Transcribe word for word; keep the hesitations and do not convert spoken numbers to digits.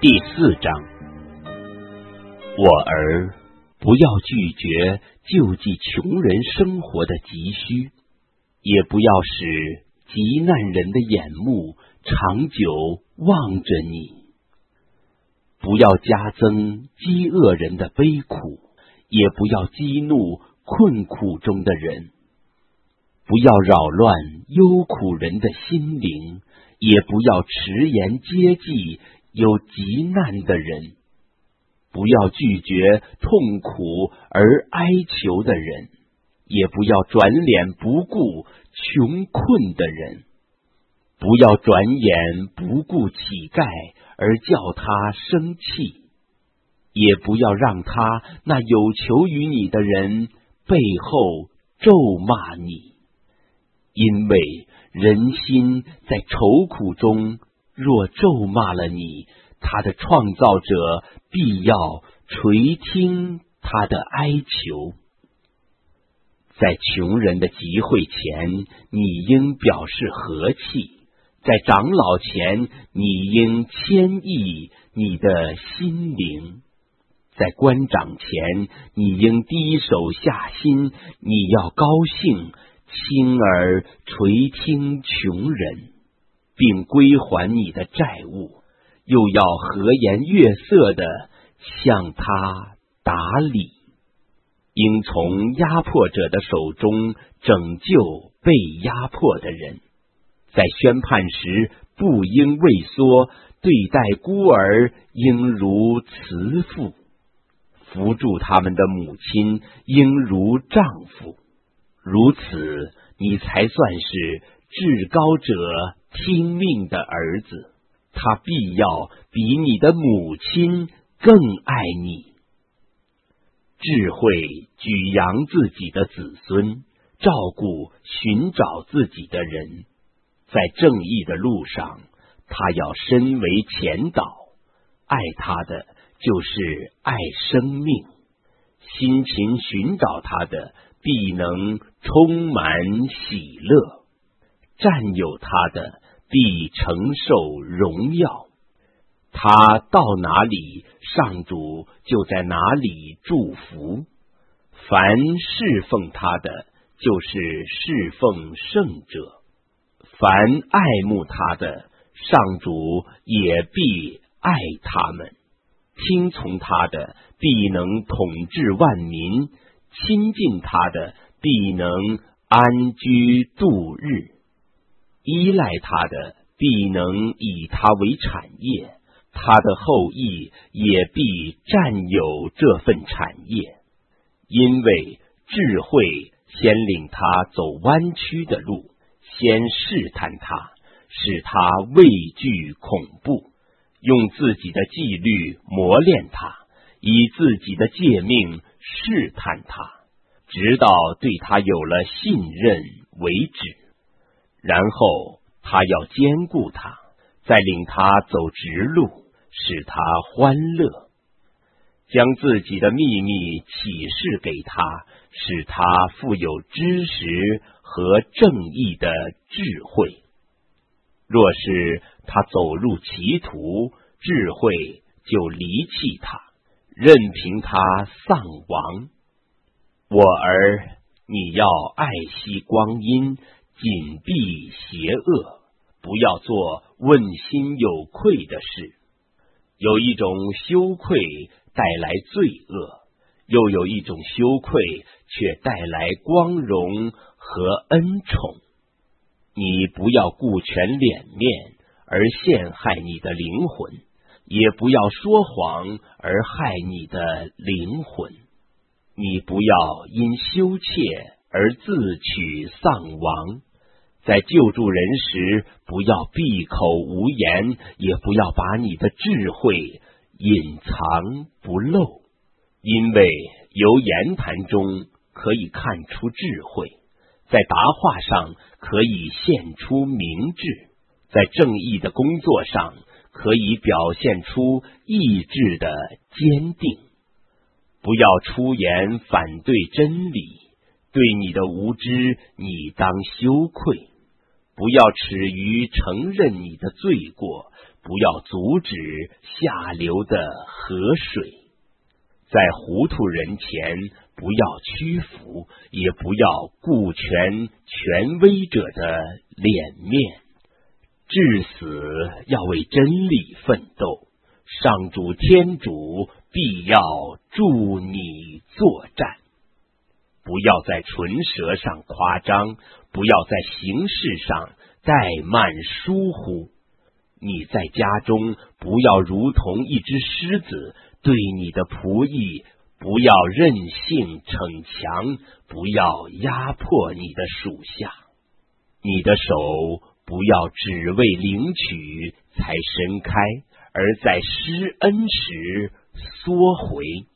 第四章，我儿，不要拒绝救济穷人生活的急需，也不要使急难人的眼目长久望着你。不要加增饥饿人的悲苦，也不要激怒困苦中的人。不要扰乱忧苦人的心灵，也不要迟延接济有急难的人。不要拒绝痛苦而哀求的人，也不要转脸不顾穷困的人。不要转眼不顾乞丐而叫他生气，也不要让他那有求于你的人背后咒骂你。因为人心在愁苦中，若咒骂了你，他的创造者必要垂听他的哀求。在穷人的集会前，你应表示和气；在长老前，你应谦抑你的心灵；在官长前，你应低手下心。你要高兴，亲耳垂听穷人，并归还你的债务，又要和颜悦色地向他打理。应从压迫者的手中拯救被压迫的人，在宣判时不应畏缩，对待孤儿应如慈父，扶助他们的母亲应如丈夫。如此，你才算是至高者听命的儿子，他必要比你的母亲更爱你。智慧举扬自己的子孙，照顾寻找自己的人，在正义的路上，他要身为前导。爱他的就是爱生命，辛勤寻找他的必能充满喜乐，占有他的必承受荣耀。他到哪里，上主就在哪里祝福。凡侍奉他的，就是侍奉圣者；凡爱慕他的，上主也必爱他们。听从他的，必能统治万民；亲近他的，必能安居度日；依赖他的，必能以他为产业，他的后裔也必占有这份产业。因为智慧先领他走弯曲的路，先试探他，使他畏惧恐怖，用自己的纪律磨练他，以自己的诫命试探他，直到对他有了信任为止。然后他要兼顾他，再领他走直路，使他欢乐，将自己的秘密启示给他，使他富有知识和正义的智慧。若是他走入歧途，智慧就离弃他，任凭他丧亡。我儿，你要爱惜光阴，紧闭邪恶，不要做问心有愧的事。有一种羞愧带来罪恶，又有一种羞愧却带来光荣和恩宠。你不要顾全脸面而陷害你的灵魂，也不要说谎而害你的灵魂。你不要因羞怯而自取丧亡。在救助人时，不要闭口无言，也不要把你的智慧隐藏不露，因为由言谈中可以看出智慧，在答话上可以现出明智，在正义的工作上可以表现出意志的坚定。不要出言反对真理，对你的无知你当羞愧。不要耻于承认你的罪过， 不要阻止下流的河水。在糊涂人前不要屈服，也不要顾全权威者的脸面。至死要为真理奋斗，上主天主必要助你作战。不要在唇舌上夸张，不要在行事上怠慢疏忽。你在家中不要如同一只狮子，对你的仆役不要任性逞强，不要压迫你的属下。你的手不要只为领取才伸开，而在施恩时缩回。